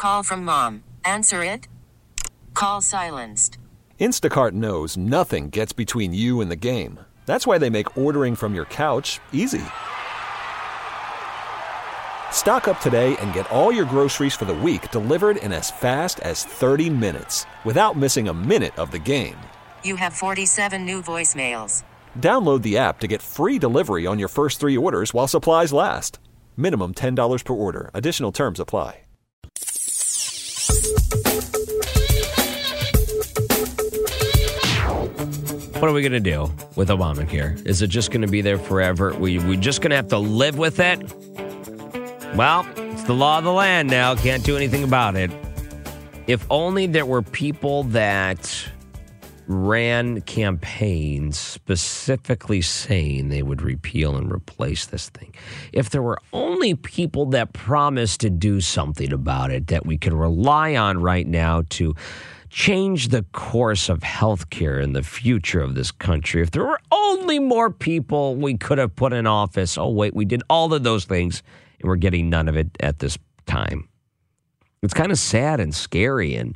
Call from mom. Answer it. Call silenced. Instacart knows nothing gets between you and the game. That's why they make ordering from your couch easy. Stock up today and get all your groceries for the week delivered in as fast as 30 minutes without missing a minute of the game. You have 47 new voicemails. Download the app to get free delivery on your first 3 orders while supplies last. Minimum $10 per order. Additional terms apply. What are we going to do with Obamacare? Is it just going to be there forever? We just going to have to live with it? Well, it's the law of the land now. Can't do anything about it. If only there were people that ran campaigns specifically saying they would repeal and replace this thing. If there were only people that promised to do something about it that we could rely on right now to change the course of healthcare in the future of this country. If there were only more people we could have put in office. Oh, wait, we did all of those things and we're getting none of it at this time. It's kind of sad and scary and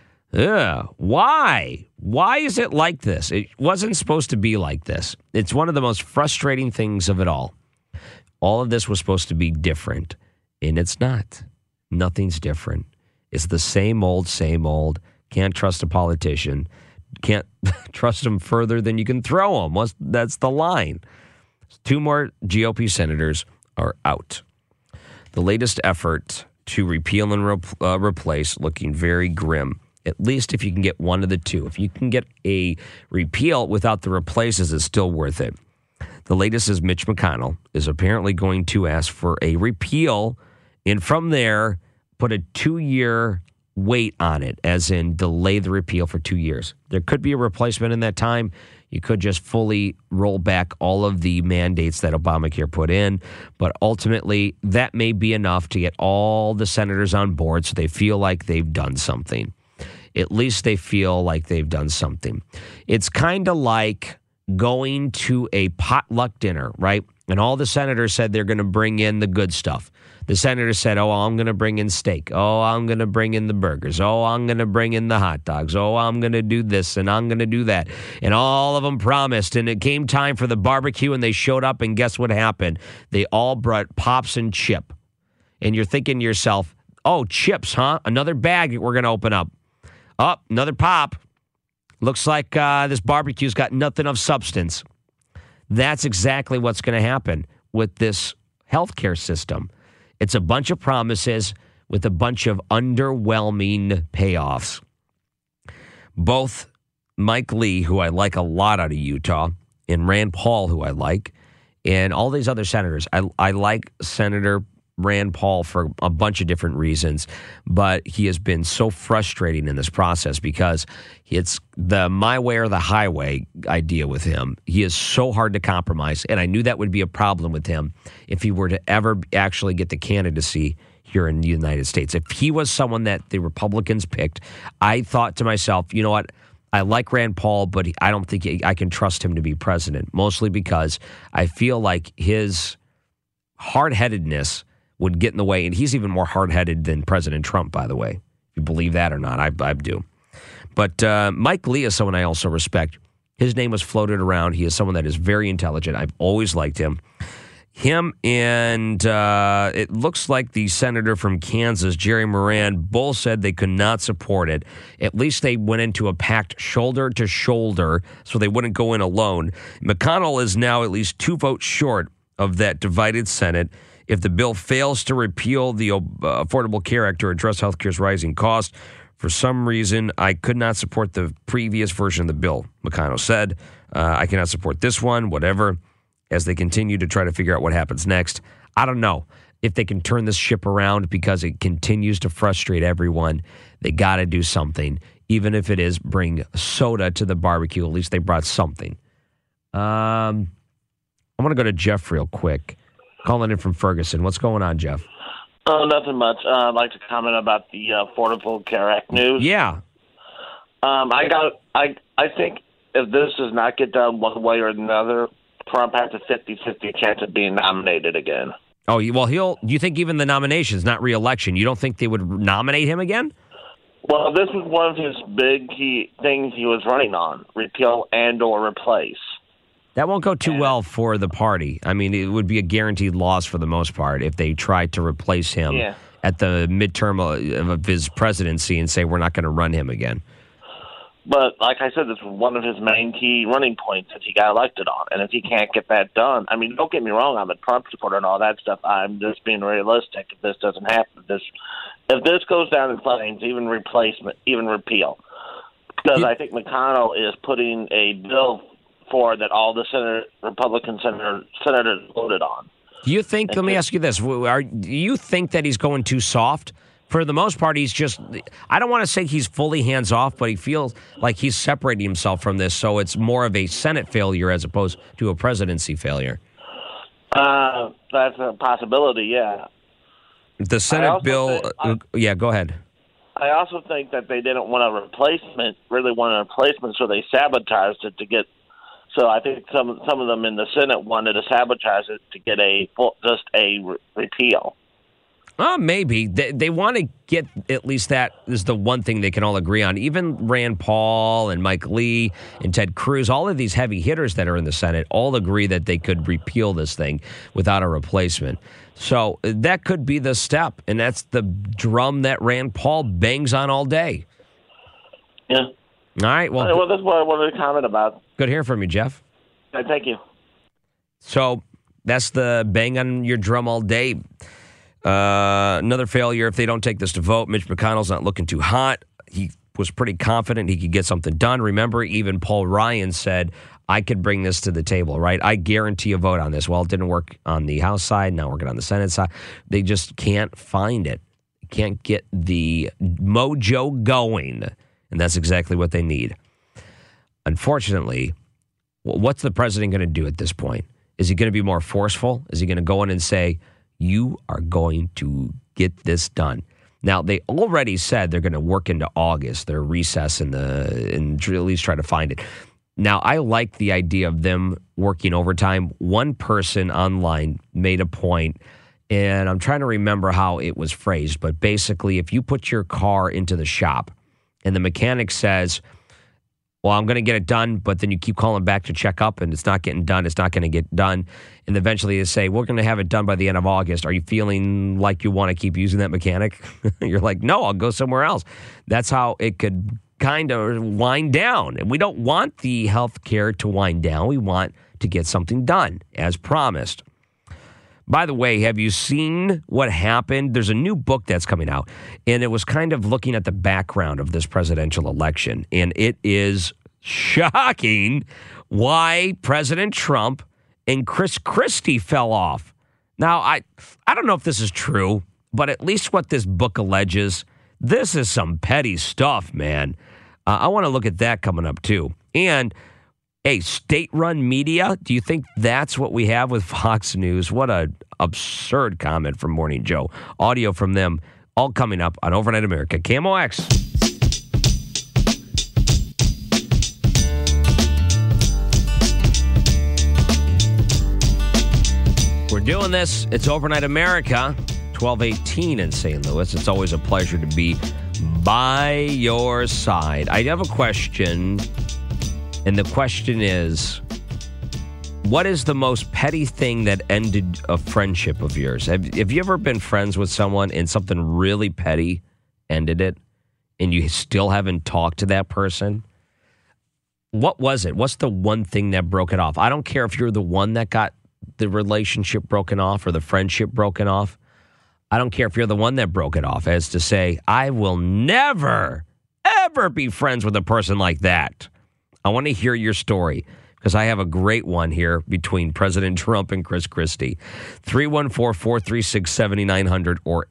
why? Why is it like this? It wasn't supposed to be like this. It's one of the most frustrating things of it all. All of this was supposed to be different, and it's not. Nothing's different. It's the same old, same old. Can't trust a politician. Can't trust them further than you can throw them. That's the line. 2 more GOP senators are out. The latest effort to repeal and replace looking very grim. At least if you can get one of the two. If you can get a repeal without the replaces, it's still worth it. The latest is Mitch McConnell is apparently going to ask for a repeal and from there put a 2-year wait on it, as in delay the repeal for 2 years. There could be a replacement in that time. You could just fully roll back all of the mandates that Obamacare put in. But ultimately, that may be enough to get all the senators on board so they feel like they've done something. At least they feel like they've done something. It's kind of like going to a potluck dinner, right? And all the senators said they're going to bring in the good stuff. The senators said, oh, I'm going to bring in steak. Oh, I'm going to bring in the burgers. Oh, I'm going to bring in the hot dogs. Oh, I'm going to do this and I'm going to do that. And all of them promised. And it came time for the barbecue and they showed up and guess what happened? They all brought Pops and chip. And you're thinking to yourself, oh, chips, huh? Another bag that we're going to open up. Oh, another pop. Looks like this barbecue's got nothing of substance. That's exactly what's going to happen with this healthcare system. It's a bunch of promises with a bunch of underwhelming payoffs. Both Mike Lee, who I like a lot out of Utah, and Rand Paul, who I like, and all these other senators. I like Senator Rand Paul for a bunch of different reasons, but he has been so frustrating in this process because it's the my way or the highway idea with him. He is so hard to compromise, and I knew that would be a problem with him if he were to ever actually get the candidacy here in the United States. If he was someone that the Republicans picked, I thought to myself, you know what? I like Rand Paul, but I don't think I can trust him to be president, mostly because I feel like his hard-headedness would get in the way, and he's even more hard-headed than President Trump, by the way. If you believe that or not, I do. But Mike Lee is someone I also respect. His name was floated around. He is someone that is very intelligent. I've always liked him. Him and it looks like the senator from Kansas, Jerry Moran, both said they could not support it. At least they went into a pact shoulder to shoulder so they wouldn't go in alone. McConnell is now at least 2 votes short of that divided Senate. If the bill fails to repeal the Affordable Care Act or address health care's rising costs, for some reason, I could not support the previous version of the bill, McConnell said. I cannot support this one, whatever, as they continue to try to figure out what happens next. I don't know if they can turn this ship around because it continues to frustrate everyone. They got to do something, even if it is bring soda to the barbecue. At least they brought something. I want to go to Jeff real quick. Calling in from Ferguson. What's going on, Jeff? Nothing much. I'd like to comment about the Affordable Care Act news. Yeah. I think if this does not get done one way or another, Trump has a 50-50 chance of being nominated again. Oh, well, do you think even the nominations, not re-election, you don't think they would nominate him again? Well, this is one of his big things he was running on: repeal and or replace. That won't go too well for the party. I mean, it would be a guaranteed loss for the most part if they tried to replace him at the midterm of his presidency and say, we're not going to run him again. But like I said, this was one of his main key running points that he got elected on. And if he can't get that done, I mean, don't get me wrong, I'm a Trump supporter and all that stuff. I'm just being realistic. If this doesn't happen, if this goes down in flames, even replacement, even repeal. Because I think McConnell is putting a bill for that all the Republican senators voted on. Do you think, let me ask you this, do you think that he's going too soft? For the most part, he's just, I don't want to say he's fully hands-off, but he feels like he's separating himself from this, so it's more of a Senate failure as opposed to a presidency failure. That's a possibility, yeah. The Senate bill, go ahead. I also think that they didn't want a replacement, so they sabotaged it to get. So I think some of them in the Senate wanted to sabotage it to get just a repeal. Maybe. They want to get at least that is the one thing they can all agree on. Even Rand Paul and Mike Lee and Ted Cruz, all of these heavy hitters that are in the Senate all agree that they could repeal this thing without a replacement. So that could be the step, and that's the drum that Rand Paul bangs on all day. Yeah. All right. Well, that's what I wanted to comment about. Good hearing from you, Jeff. Thank you. So that's the bang on your drum all day. Another failure if they don't take this to vote. Mitch McConnell's not looking too hot. He was pretty confident he could get something done. Remember, even Paul Ryan said, I could bring this to the table, right? I guarantee a vote on this. Well, it didn't work on the House side. Now working on the Senate side. They just can't find it. Can't get the mojo going. And that's exactly what they need. Unfortunately, what's the president going to do at this point? Is he going to be more forceful? Is he going to go in and say, you are going to get this done? Now, they already said they're going to work into August, their recess, and at least try to find it. Now, I like the idea of them working overtime. One person online made a point, and I'm trying to remember how it was phrased, but basically, if you put your car into the shop and the mechanic says, well, I'm going to get it done, but then you keep calling back to check up and it's not getting done, it's not going to get done. And eventually they say, we're going to have it done by the end of August. Are you feeling like you want to keep using that mechanic? You're like, no, I'll go somewhere else. That's how it could kind of wind down. And we don't want the health care to wind down. We want to get something done as promised. By the way, have you seen what happened? There's a new book that's coming out, and it was kind of looking at the background of this presidential election, and it is shocking why President Trump and Chris Christie fell off. Now, I don't know if this is true, but at least what this book alleges, this is some petty stuff, man. I want to look at that coming up, too. And hey, state-run media, do you think that's what we have with Fox News? What an absurd comment from Morning Joe. Audio from them, all coming up on Overnight America. KMOX. We're doing this. It's Overnight America, 12:18 in St. Louis. It's always a pleasure to be by your side. I have a question. And the question is, what is the most petty thing that ended a friendship of yours? Have you ever been friends with someone and something really petty ended it and you still haven't talked to that person? What was it? What's the one thing that broke it off? I don't care if you're the one that got the relationship broken off or the friendship broken off. I don't care if you're the one that broke it off, as to say, I will never, ever be friends with a person like that. I want to hear your story because I have a great one here between President Trump and Chris Christie. 314-436-7900 or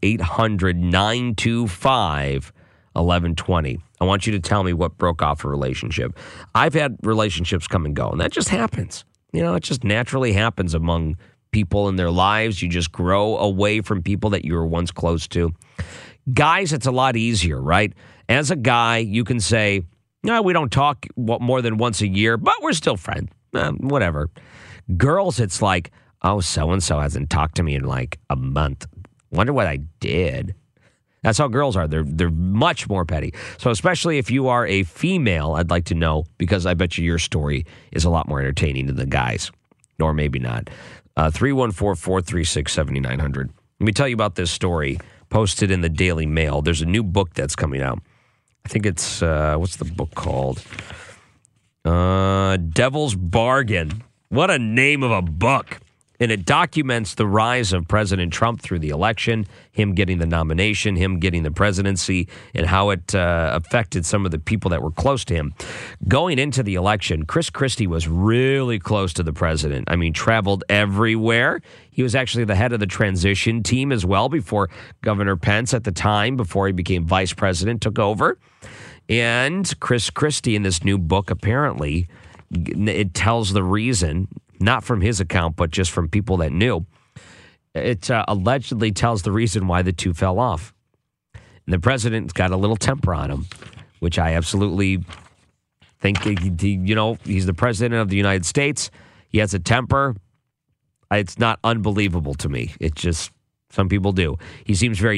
800-925-1120. I want you to tell me what broke off a relationship. I've had relationships come and go, and that just happens. You know, it just naturally happens among people in their lives. You just grow away from people that you were once close to. Guys, it's a lot easier, right? As a guy, you can say, no, we don't talk more than once a year, but we're still friends. Whatever. Girls, it's like, Oh, so-and-so hasn't talked to me in like a month. Wonder what I did. That's how girls are. They're much more petty. So especially if you are a female, I'd like to know, because I bet you your story is a lot more entertaining than the guys. Or maybe not. 314-436-7900. Let me tell you about this story posted in the Daily Mail. There's a new book that's coming out. I think it's, what's the book called? Devil's Bargain. What a name of a book. And it documents the rise of President Trump through the election, him getting the nomination, him getting the presidency, and how it affected some of the people that were close to him. Going into the election, Chris Christie was really close to the president. I mean, traveled everywhere. He was actually the head of the transition team as well before Governor Pence at the time, before he became vice president, took over. And Chris Christie in this new book, apparently, it tells the reason, not from his account, but just from people that knew. It allegedly tells the reason why the two fell off. And the president's got a little temper on him, which I absolutely think, he's the president of the United States. He has a temper. It's not unbelievable to me. It just, some people do. He seems very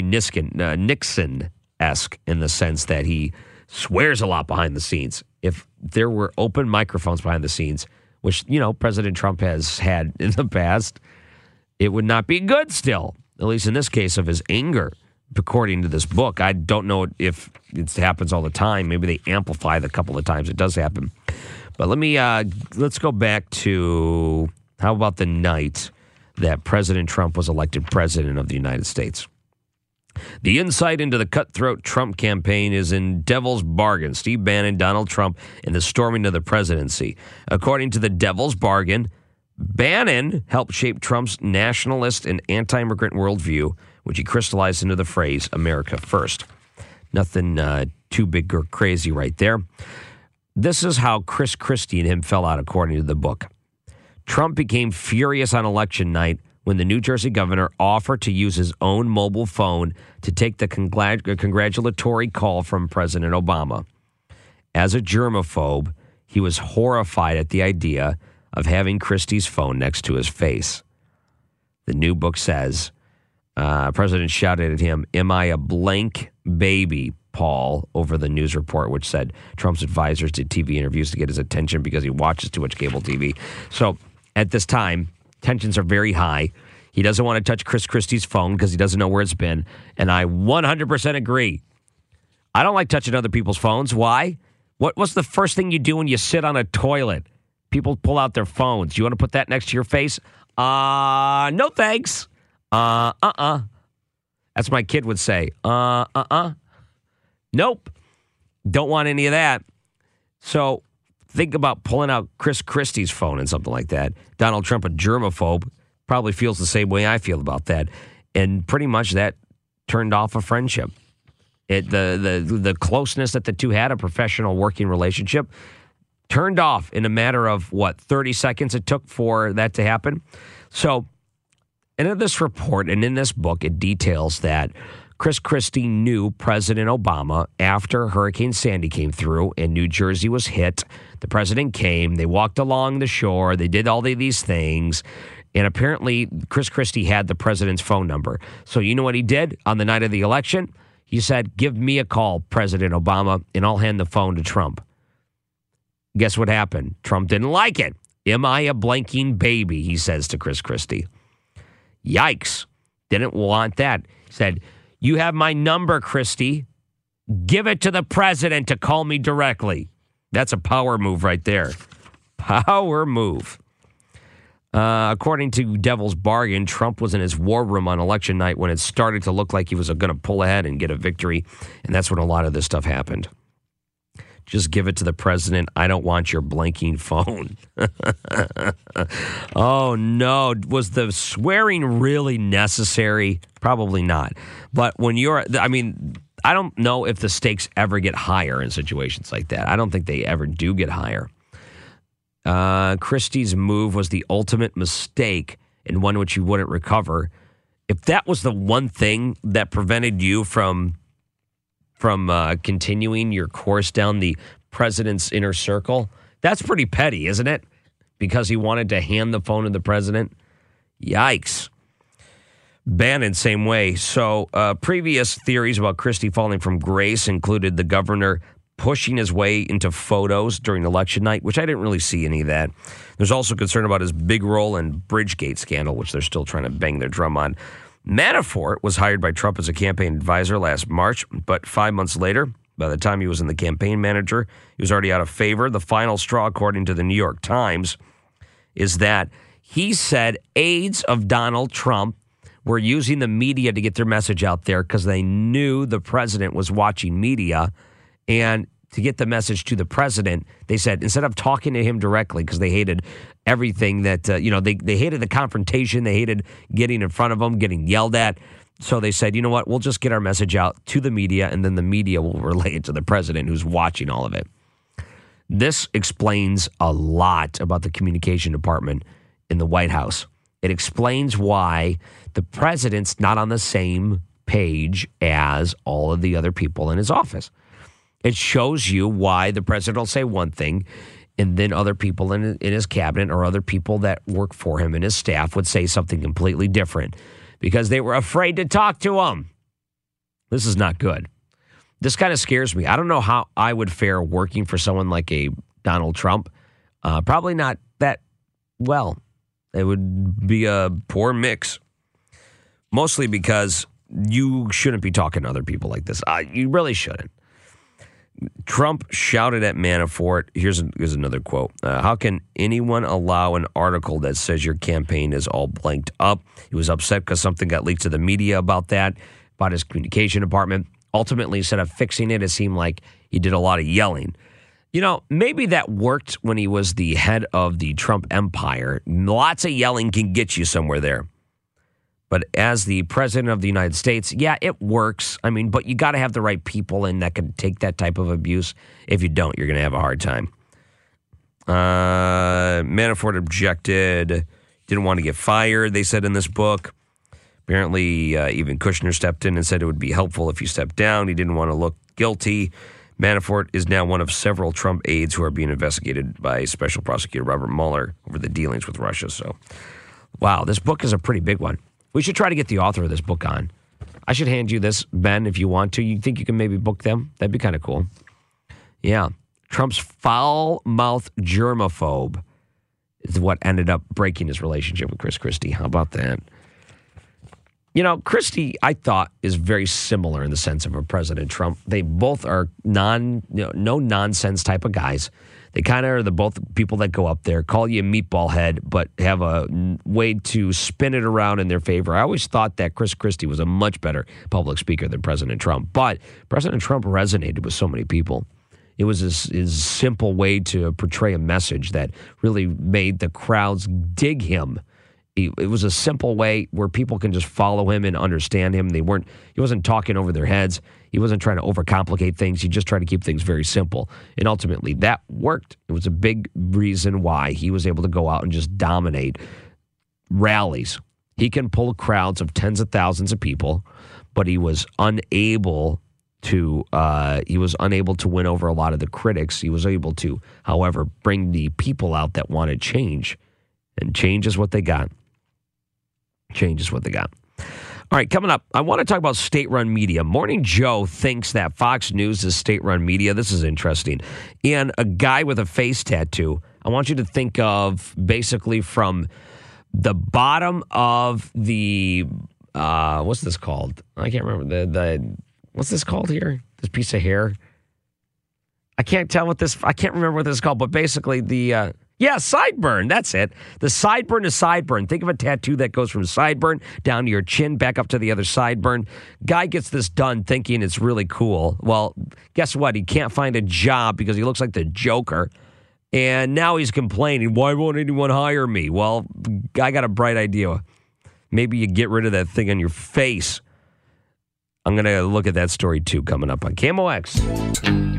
Nixon-esque in the sense that he swears a lot behind the scenes. If there were open microphones behind the scenes, which, President Trump has had in the past, it would not be good still, at least in this case of his anger, according to this book. I don't know if it happens all the time. Maybe they amplify the couple of times it does happen. But let's go back to, how about the night that President Trump was elected president of the United States? The insight into the cutthroat Trump campaign is in Devil's Bargain, Steve Bannon, Donald Trump, and the storming of the presidency. According to the Devil's Bargain, Bannon helped shape Trump's nationalist and anti-immigrant worldview, which he crystallized into the phrase, America First. Nothing too big or crazy right there. This is how Chris Christie and him fell out, according to the book. Trump became furious on election night when the New Jersey governor offered to use his own mobile phone to take the congratulatory call from President Obama. As a germaphobe, he was horrified at the idea of having Christie's phone next to his face. The new book says, President shouted at him, "Am I a blank baby, Paul?" over the news report, which said Trump's advisors did TV interviews to get his attention because he watches too much cable TV. So at this time, tensions are very high. He doesn't want to touch Chris Christie's phone because he doesn't know where it's been. And I 100% agree. I don't like touching other people's phones. Why? What's the first thing you do when you sit on a toilet? People pull out their phones. You want to put that next to your face? No thanks. That's what my kid would say. Nope. Don't want any of that. So think about pulling out Chris Christie's phone and something like that. Donald Trump, a germaphobe, probably feels the same way I feel about that. And pretty much that turned off a friendship. The closeness that the two had, a professional working relationship, turned off in a matter of, 30 seconds it took for that to happen. So in this report and in this book, it details that Chris Christie knew President Obama after Hurricane Sandy came through and New Jersey was hit. The president came. They walked along the shore. They did all of these things. And apparently, Chris Christie had the president's phone number. So you know what he did on the night of the election? He said, "Give me a call, President Obama, and I'll hand the phone to Trump." Guess what happened? Trump didn't like it. "Am I a blanking baby?" he says to Chris Christie. Yikes. Didn't want that. He said, "You have my number, Christie. Give it to the president to call me directly." That's a power move right there. Power move. According to Devil's Bargain, Trump was in his war room on election night when it started to look like he was going to pull ahead and get a victory. And that's when a lot of this stuff happened. Just give it to the president. I don't want your blinking phone. Oh, no. Was the swearing really necessary? Probably not. But when I don't know if the stakes ever get higher in situations like that. I don't think they ever do get higher. Christie's move was the ultimate mistake and one which you wouldn't recover. If that was the one thing that prevented you from continuing your course down the president's inner circle, that's pretty petty, isn't it? Because he wanted to hand the phone to the president. Yikes. Bannon, same way. So previous theories about Christie falling from grace included the governor pushing his way into photos during election night, which I didn't really see any of that. There's also concern about his big role in Bridgegate scandal, which they're still trying to bang their drum on. Manafort was hired by Trump as a campaign advisor last March, but 5 months later, by the time he was in the campaign manager, he was already out of favor. The final straw, according to the New York Times, is that he said aides of Donald Trump were using the media to get their message out there because they knew the president was watching media. And to get the message to the president, they said, instead of talking to him directly, because they hated everything that, they hated the confrontation. They hated getting in front of him, getting yelled at. So they said, you know what, we'll just get our message out to the media, and then the media will relay it to the president who's watching all of it. This explains a lot about the communication department in the White House. It explains why the president's not on the same page as all of the other people in his office. It shows you why the president will say one thing, and then other people in his cabinet or other people that work for him and his staff would say something completely different because they were afraid to talk to him. This is not good. This kind of scares me. I don't know how I would fare working for someone like a Donald Trump. Probably not that well. It would be a poor mix. Mostly because you shouldn't be talking to other people like this. You really shouldn't. Trump shouted at Manafort. Here's another quote. How can anyone allow an article that says your campaign is all blanked up? He was upset because something got leaked to the media about his communication department. Ultimately, instead of fixing it, it seemed like he did a lot of yelling. You know, maybe that worked when he was the head of the Trump empire. Lots of yelling can get you somewhere there. But as the president of the United States, yeah, it works. I mean, but you got to have the right people in that can take that type of abuse. If you don't, you're going to have a hard time. Manafort objected, didn't want to get fired, they said in this book. Apparently, even Kushner stepped in and said it would be helpful if you stepped down. He didn't want to look guilty. Manafort is now one of several Trump aides who are being investigated by Special Prosecutor Robert Mueller over the dealings with Russia. So, wow, this book is a pretty big one. We should try to get the author of this book on. I should hand you this, Ben, if you want to. You think you can maybe book them? That'd be kind of cool. Yeah. Trump's foul-mouthed germaphobe is what ended up breaking his relationship with Chris Christie. How about that? You know, Christie, I thought, is very similar in the sense of a President Trump. They both are no-nonsense type of guys. They kind of are both people that go up there, call you a meatball head, but have a way to spin it around in their favor. I always thought that Chris Christie was a much better public speaker than President Trump. But President Trump resonated with so many people. It was his simple way to portray a message that really made the crowds dig him. It was a simple way where people can just follow him and understand him. He wasn't talking over their heads. He wasn't trying to overcomplicate things. He just tried to keep things very simple. And ultimately, that worked. It was a big reason why he was able to go out and just dominate rallies. He can pull crowds of tens of thousands of people, but he was unable to win over a lot of the critics. He was able to, however, bring the people out that wanted change. And change is what they got. Change is what they got. All right, coming up, I want to talk about state-run media. Morning Joe thinks that Fox News is state-run media. This is interesting. And a guy with a face tattoo, I want you to think of basically from the bottom of the, what's this called? I can't remember. What's this called here? This piece of hair? I can't remember what this is called, but basically sideburn. That's it. The sideburn to sideburn. Think of a tattoo that goes from sideburn down to your chin, back up to the other sideburn. Guy gets this done thinking it's really cool. Well, guess what? He can't find a job because he looks like the Joker. And now he's complaining, why won't anyone hire me? Well, I got a bright idea. Maybe you get rid of that thing on your face. I'm going to look at that story, too, coming up on KMOX.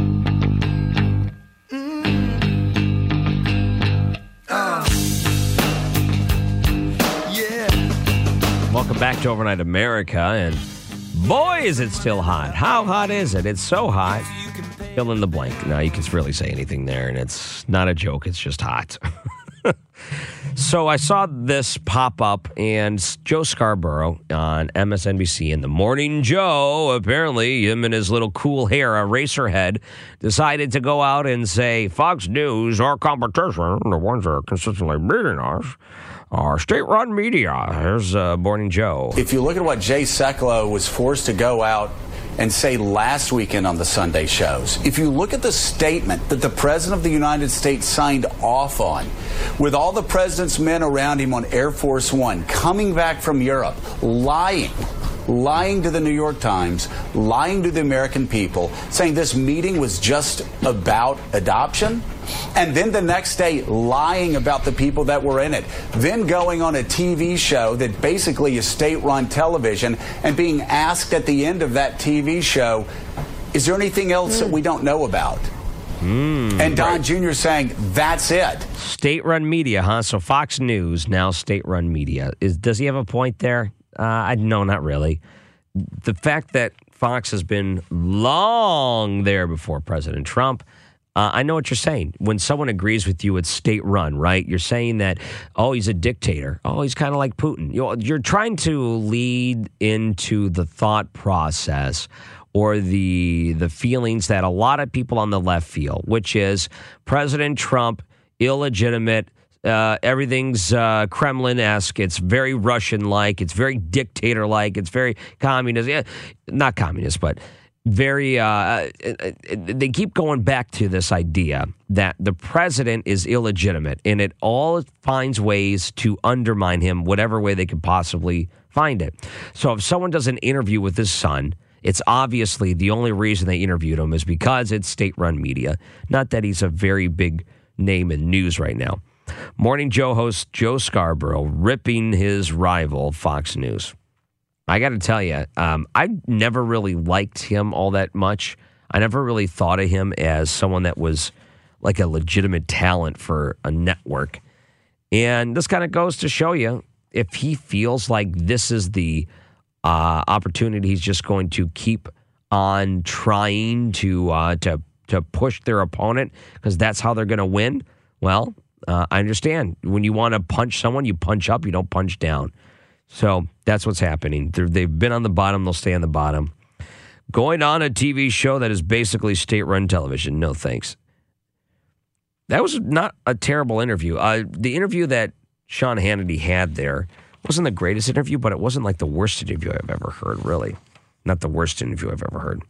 Welcome back to Overnight America, and boy, is it still hot. How hot is it? It's so hot. Fill in the blank. Now, you can really say anything there, and it's not a joke. It's just hot. So I saw this pop up, and Joe Scarborough on MSNBC in the Morning Joe, apparently him and his little cool hair, a racer head, decided to go out and say, Fox News, our competition, the ones that are consistently beating us, are state-run media. Here's Morning Joe. If you look at what Jay Sekulow was forced to go out and say last weekend on the Sunday shows, if you look at the statement that the President of the United States signed off on, with all the President's men around him on Air Force One, coming back from Europe, lying to the New York Times, lying to the American people, saying this meeting was just about adoption, and then the next day lying about the people that were in it, then going on a TV show that basically is state-run television and being asked at the end of that TV show, is there anything else that we don't know about? And Don Jr. saying, that's it. State-run media, huh? So Fox News, now state-run media. Does he have a point there? No, not really. The fact that Fox has been long there before President Trump, I know what you're saying. When someone agrees with you, it's state-run, right? You're saying that, oh, he's a dictator. Oh, he's kind of like Putin. You're trying to lead into the thought process or the feelings that a lot of people on the left feel, which is President Trump, illegitimate, everything's Kremlin-esque. It's very Russian-like. It's very dictator-like. It's very communist. Not communist, but very. They keep going back to this idea that the president is illegitimate, and it all finds ways to undermine him, whatever way they could possibly find it. So if someone does an interview with his son, it's obviously the only reason they interviewed him is because it's state-run media. Not that he's a very big name in news right now. Morning Joe host Joe Scarborough ripping his rival Fox News. I got to tell you, I never really liked him all that much. I never really thought of him as someone that was like a legitimate talent for a network. And this kind of goes to show you, if he feels like this is the opportunity, he's just going to keep on trying to push their opponent because that's how they're going to win. Well, I understand. When you want to punch someone, you punch up, you don't punch down. So that's what's happening. They've been on the bottom, they'll stay on the bottom. Going on a TV show that is basically state-run television, no thanks. That was not a terrible interview. The interview that Sean Hannity had there wasn't the greatest interview, but it wasn't like the worst interview I've ever heard, really. Not the worst interview I've ever heard.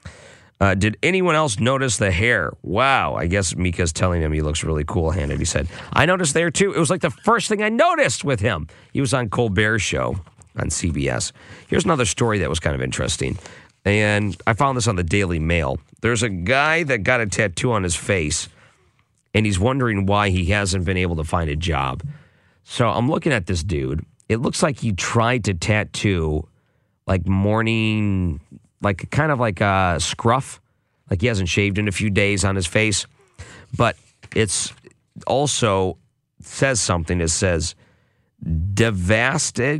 Did anyone else notice the hair? Wow, I guess Mika's telling him he looks really cool, Hannity said. I noticed there, too. It was like the first thing I noticed with him. He was on Colbert's show on CBS. Here's another story that was kind of interesting, and I found this on the Daily Mail. There's a guy that got a tattoo on his face, and he's wondering why he hasn't been able to find a job. So I'm looking at this dude. It looks like he tried to tattoo like morning... like kind of like a scruff, like he hasn't shaved in a few days on his face. But it's also says something. It says devastate,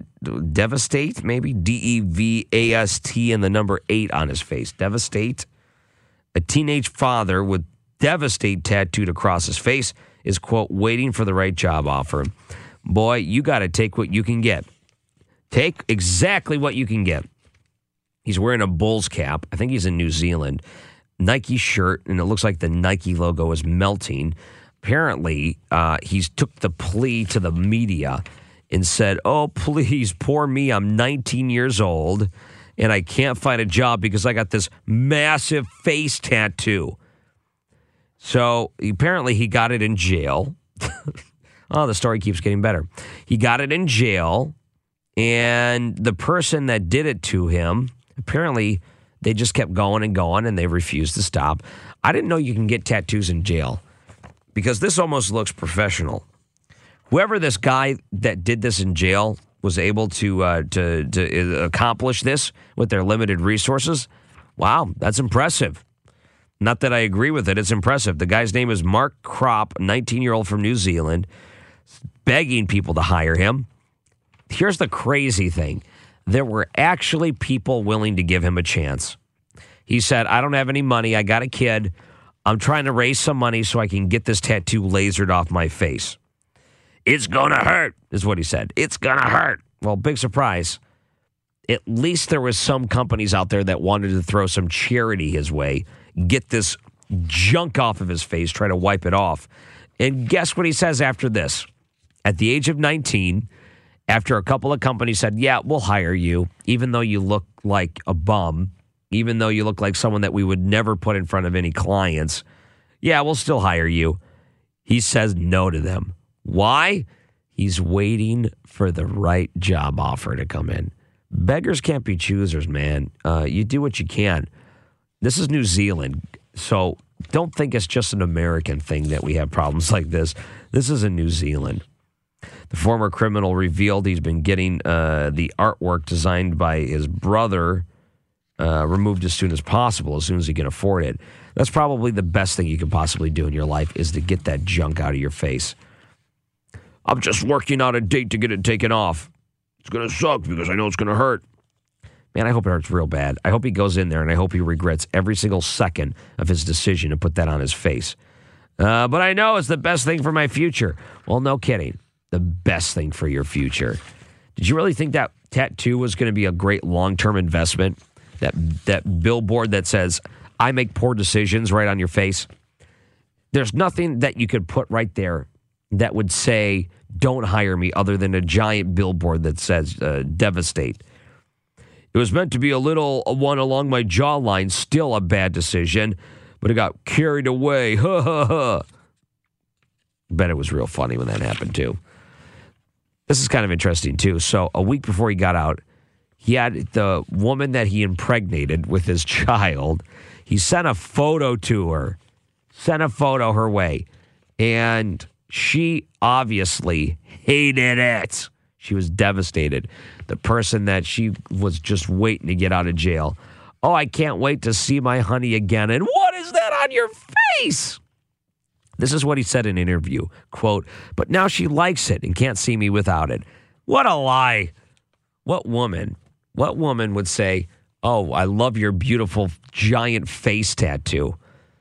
maybe DEVAST and the number 8 on his face. Devastate. A teenage father with devastate tattooed across his face is, quote, waiting for the right job offer. Boy, you got to take what you can get. Take exactly what you can get. He's wearing a Bulls cap. I think he's in New Zealand. Nike shirt, and it looks like the Nike logo is melting. Apparently, he's took the plea to the media and said, oh, please, poor me. I'm 19 years old, and I can't find a job because I got this massive face tattoo. So apparently he got it in jail. Oh, the story keeps getting better. He got it in jail, and the person that did it to him, apparently, they just kept going and going, and they refused to stop. I didn't know you can get tattoos in jail because this almost looks professional. Whoever this guy that did this in jail was able to accomplish this with their limited resources, wow, that's impressive. Not that I agree with it. It's impressive. The guy's name is Mark Kropp, a 19-year-old from New Zealand, begging people to hire him. Here's the crazy thing. There were actually people willing to give him a chance. He said, I don't have any money. I got a kid. I'm trying to raise some money so I can get this tattoo lasered off my face. It's going to hurt, is what he said. It's going to hurt. Well, big surprise. At least there was some companies out there that wanted to throw some charity his way, get this junk off of his face, try to wipe it off. And guess what he says after this? At the age of 19, after a couple of companies said, yeah, we'll hire you, even though you look like a bum, even though you look like someone that we would never put in front of any clients, yeah, we'll still hire you. He says no to them. Why? He's waiting for the right job offer to come in. Beggars can't be choosers, man. You do what you can. This is New Zealand, so don't think it's just an American thing that we have problems like this. This is in New Zealand. The former criminal revealed he's been getting the artwork designed by his brother removed as soon as possible, as soon as he can afford it. That's probably the best thing you could possibly do in your life is to get that junk out of your face. I'm just working out a date to get it taken off. It's going to suck because I know it's going to hurt. Man, I hope it hurts real bad. I hope he goes in there, and I hope he regrets every single second of his decision to put that on his face. But I know it's the best thing for my future. Well, no kidding. The best thing for your future. Did you really think that tattoo was going to be a great long-term investment? That billboard that says, I make poor decisions right on your face? There's nothing that you could put right there that would say, don't hire me, other than a giant billboard that says, devastate. It was meant to be a little one along my jawline, still a bad decision, but it got carried away. Ha, ha, ha. Bet it was real funny when that happened, too. This is kind of interesting, too. So a week before he got out, he had the woman that he impregnated with his child. He sent a photo to her, sent a photo her way, and she obviously hated it. She was devastated. The person that she was just waiting to get out of jail. Oh, I can't wait to see my honey again. And what is that on your face? This is what he said in an interview. Quote, but now she likes it and can't see me without it. What a lie. What woman would say, oh, I love your beautiful giant face tattoo?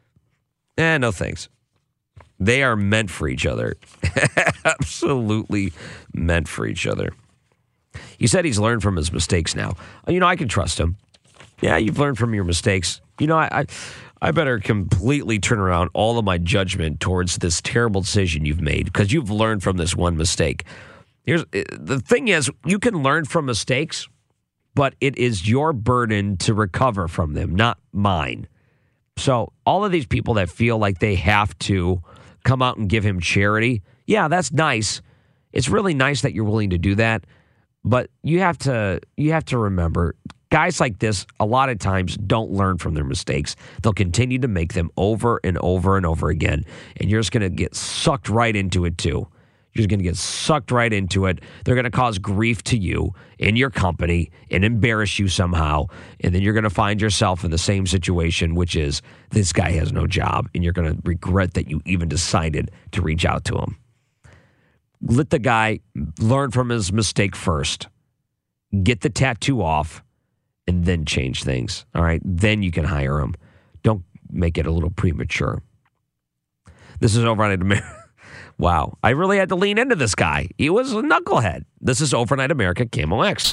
No thanks. They are meant for each other. Absolutely meant for each other. He said he's learned from his mistakes now. I can trust him. Yeah, you've learned from your mistakes. I better completely turn around all of my judgment towards this terrible decision you've made because you've learned from this one mistake. The thing is, you can learn from mistakes, but it is your burden to recover from them, not mine. So all of these people that feel like they have to come out and give him charity, yeah, that's nice. It's really nice that you're willing to do that, but you have to remember, guys like this a lot of times don't learn from their mistakes. They'll continue to make them over and over and over again, and you're just going to get sucked right into it too. You're just going to get sucked right into it. They're going to cause grief to you in your company and embarrass you somehow. And then you're going to find yourself in the same situation, which is this guy has no job. And you're going to regret that you even decided to reach out to him. Let the guy learn from his mistake first. Get the tattoo off and then change things. All right? Then you can hire him. Don't make it a little premature. This is Overnight America. Wow, I really had to lean into this guy. He was a knucklehead. This is Overnight America, KMOX.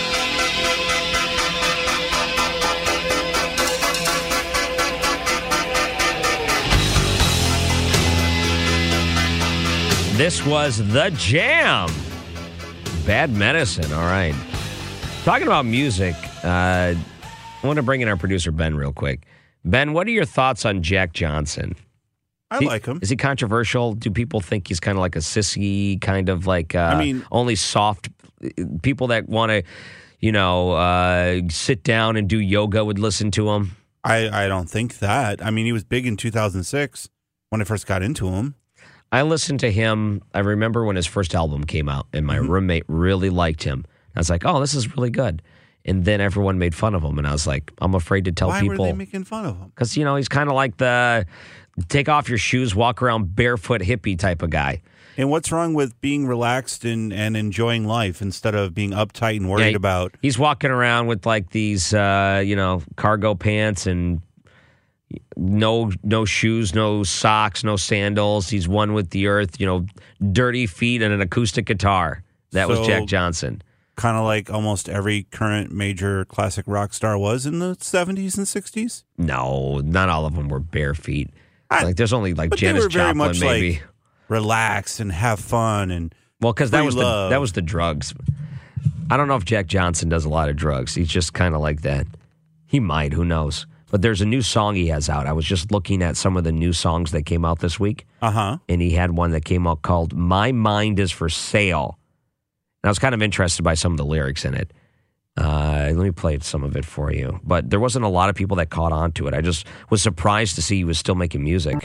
This was The Jam. Bad Medicine, all right. Talking about music, I want to bring in our producer, Ben, real quick. Ben, what are your thoughts on Jack Johnson? I like him. Is he controversial? Do people think he's kind of like a sissy, kind of like only soft people that want to, sit down and do yoga would listen to him? I don't think that. I mean, he was big in 2006 when I first got into him. I listened to him. I remember when his first album came out, and my roommate really liked him. I was like, oh, this is really good. And then everyone made fun of him, and I was like, I'm afraid to tell people. Why were they making fun of him? Because, he's kind of like the take off your shoes, walk around barefoot hippie type of guy. And what's wrong with being relaxed and enjoying life instead of being uptight and worried about? He's walking around with like these, cargo pants and, No shoes, no socks, no sandals. He's one with the earth, dirty feet and an acoustic guitar. That was Jack Johnson. Kind of like almost every current major classic rock star was in the 70s and 60s? No, not all of them were bare feet. There's only Janis Joplin, much maybe. Like, relax and have fun and because that was the drugs. I don't know if Jack Johnson does a lot of drugs. He's just kind of like that. He might, who knows? But there's a new song he has out. I was just looking at some of the new songs that came out this week. Uh-huh. And he had one that came out called My Mind is for Sale. And I was kind of interested by some of the lyrics in it. Let me play some of it for you. But there wasn't a lot of people that caught on to it. I just was surprised to see he was still making music.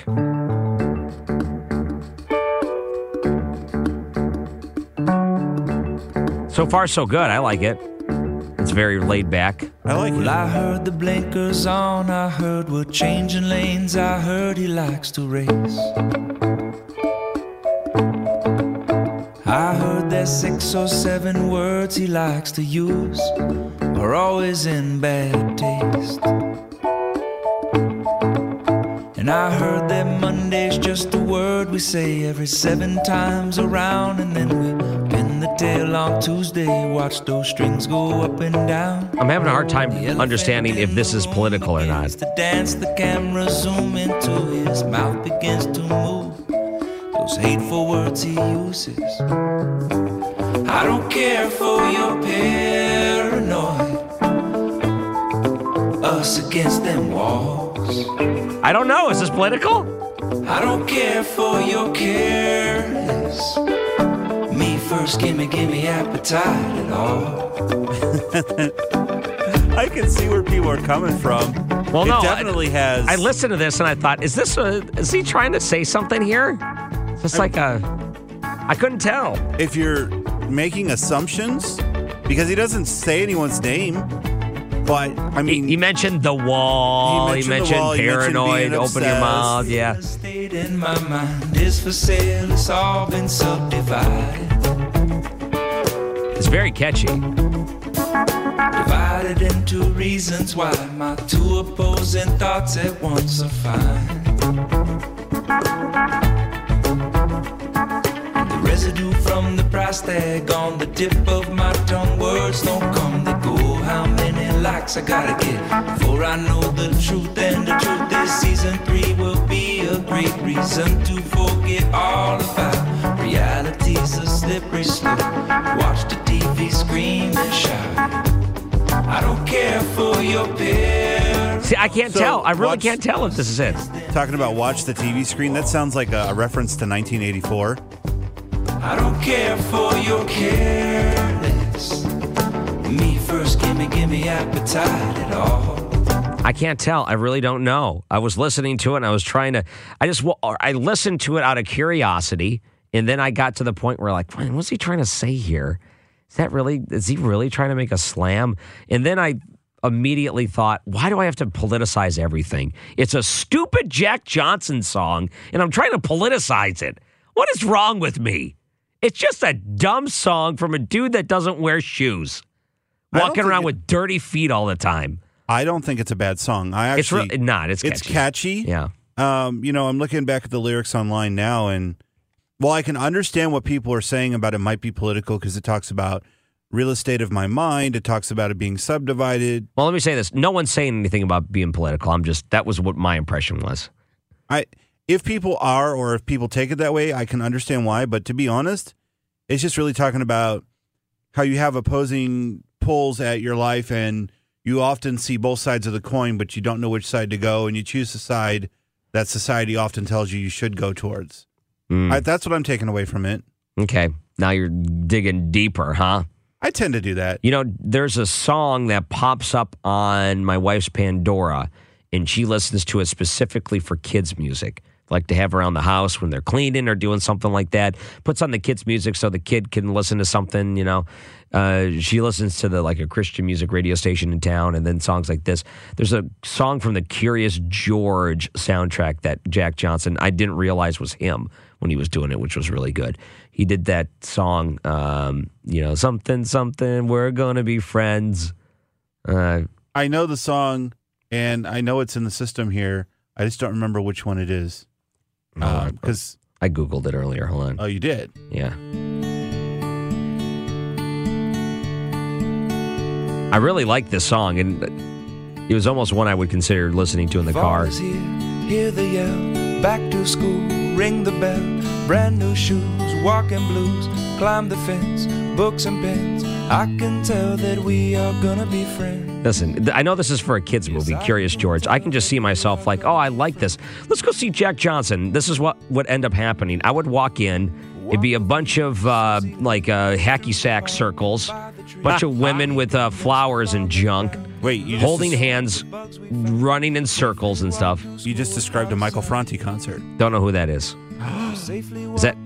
So far, so good. I like it. It's very laid back. I like it. Well, I heard the blinkers on. I heard we're changing lanes. I heard he likes to race. I heard there's 6 or 7 words he likes to use are always in bad taste. And I heard that Monday's just a word we say every 7 times around, and then we pin the tail on Tuesday, watch those strings go up and down. I'm having a hard time understanding if this is political or not. To dance, the camera zoom into his mouth begins to move. Those hateful words he uses. I don't care for your paranoid. Us against them walls. I don't know. Is this political? I don't care for your careless. Me first, gimme appetite at all. I can see where people are coming from. Well, it no, definitely has. I listened to this and I thought, is he trying to say something here? Just I couldn't tell. If you're making assumptions, because he doesn't say anyone's name, but I mean, he mentioned the wall. He mentioned paranoid. Open your mouth. Yeah. The state in my mind is for sale. It's all been subdivided. It's very catchy. Divided into reasons why my 2 opposing thoughts at once are fine. The residue from the price tag on the tip of my tongue. Words don't come, they go. How many likes I gotta get before I know the truth? And the truth is season 3 will be a great reason to forget all about reality's a slippery slope. Watch the TV scream and shout. I don't care for your pair. See, I can't tell. I really can't tell if this is it. Talking about watch the TV screen, that sounds like a reference to 1984. I don't care for your careless. Me first, gimme appetite at all. I can't tell. I really don't know. I was listening to it and I was trying to, I listened to it out of curiosity. And then I got to the point where what's he trying to say here? Is he really trying to make a slam? And then I immediately thought, why do I have to politicize everything? It's a stupid Jack Johnson song and I'm trying to politicize it. What is wrong with me? It's just a dumb song from a dude that doesn't wear shoes. Walking around with dirty feet all the time. I don't think it's a bad song. It's not. It's catchy. It's catchy. Yeah. I'm looking back at the lyrics online now, and while I can understand what people are saying about it might be political because it talks about real estate of my mind, it talks about it being subdivided. Well, let me say this: no one's saying anything about being political. That was what my impression was. If people are, or if people take it that way, I can understand why. But to be honest, it's just really talking about how you have opposing pulls at your life and you often see both sides of the coin, but you don't know which side to go, and you choose the side that society often tells you should go towards. That's what I'm taking away from it. Okay. Now you're digging deeper, huh? I tend to do that. There's a song that pops up on my wife's Pandora, and she listens to it specifically for kids' music. Like to have around the house when they're cleaning or doing something like that. Puts on the kids' music so the kid can listen to something, She listens to a Christian music radio station in town and then songs like this. There's a song from the Curious George soundtrack that Jack Johnson, I didn't realize was him when he was doing it, which was really good. He did that song, something, we're gonna be friends. I know the song and I know it's in the system here. I just don't remember which one it is. Because I Googled it earlier. Hold on. Oh, you did? Yeah. I really like this song, and it was almost one I would consider listening to in the car. Fall is here, hear the yell, back to school, ring the bell, brand new shoes, walking blues, climb the fence, books and pens. I can tell that we are gonna be friends. Listen, I know this is for a kid's movie, Curious George. I can just see myself like, oh, I like this. Let's go see Jack Johnson. This is what would end up happening. I would walk in. It'd be a bunch of hacky sack circles, bunch of women with flowers and junk. Wait, you holding hands, running in circles and stuff. You just described a Michael Franti concert. Don't know who that is. Is that?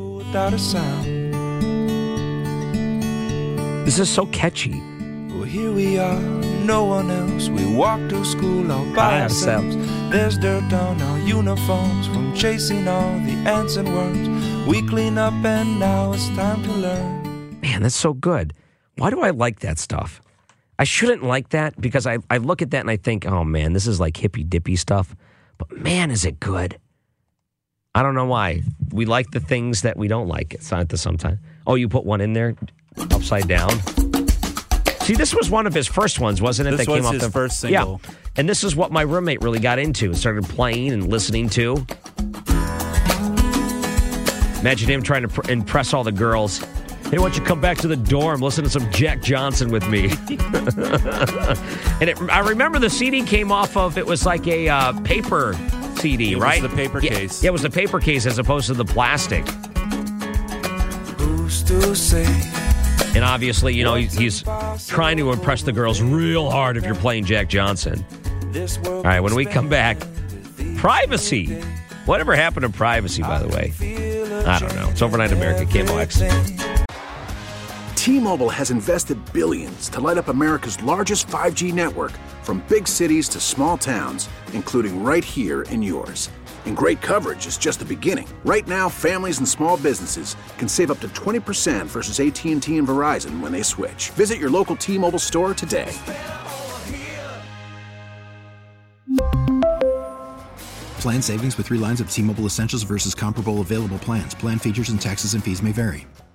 This is so catchy. Well, here we are, no one else. We walk to school all by ourselves. There's dirt on our uniforms from chasing all the ants and worms. We clean up and now it's time to learn. Man, that's so good. Why do I like that stuff? I shouldn't like that because I look at that and I think, oh man, this is like hippy dippy stuff. But man, is it good. I don't know why. We like the things that we don't like. It's not the sometimes. Oh, you put one in there upside down. See, this was one of his first ones, wasn't it? This that came was off his the first single. Yeah. And this is what my roommate really got into and started playing and listening to. Imagine him trying to impress all the girls. Hey, why don't you come back to the dorm, listen to some Jack Johnson with me? And I remember the CD came off of, it was like a paper CD, right? It was the paper case. Yeah, it was the paper case as opposed to the plastic. Who's to say? And obviously, you know, he's trying to impress the girls real hard if you're playing Jack Johnson. All right, when we come back, privacy. Whatever happened to privacy, by the way? I don't know. It's Overnight America, KMOX. T-Mobile has invested billions to light up America's largest 5G network, from big cities to small towns, including right here in yours. And great coverage is just the beginning. Right now, families and small businesses can save up to 20% versus AT&T and Verizon when they switch. Visit your local T-Mobile store today. Plan savings with 3 lines of T-Mobile Essentials versus comparable available plans. Plan features and taxes and fees may vary.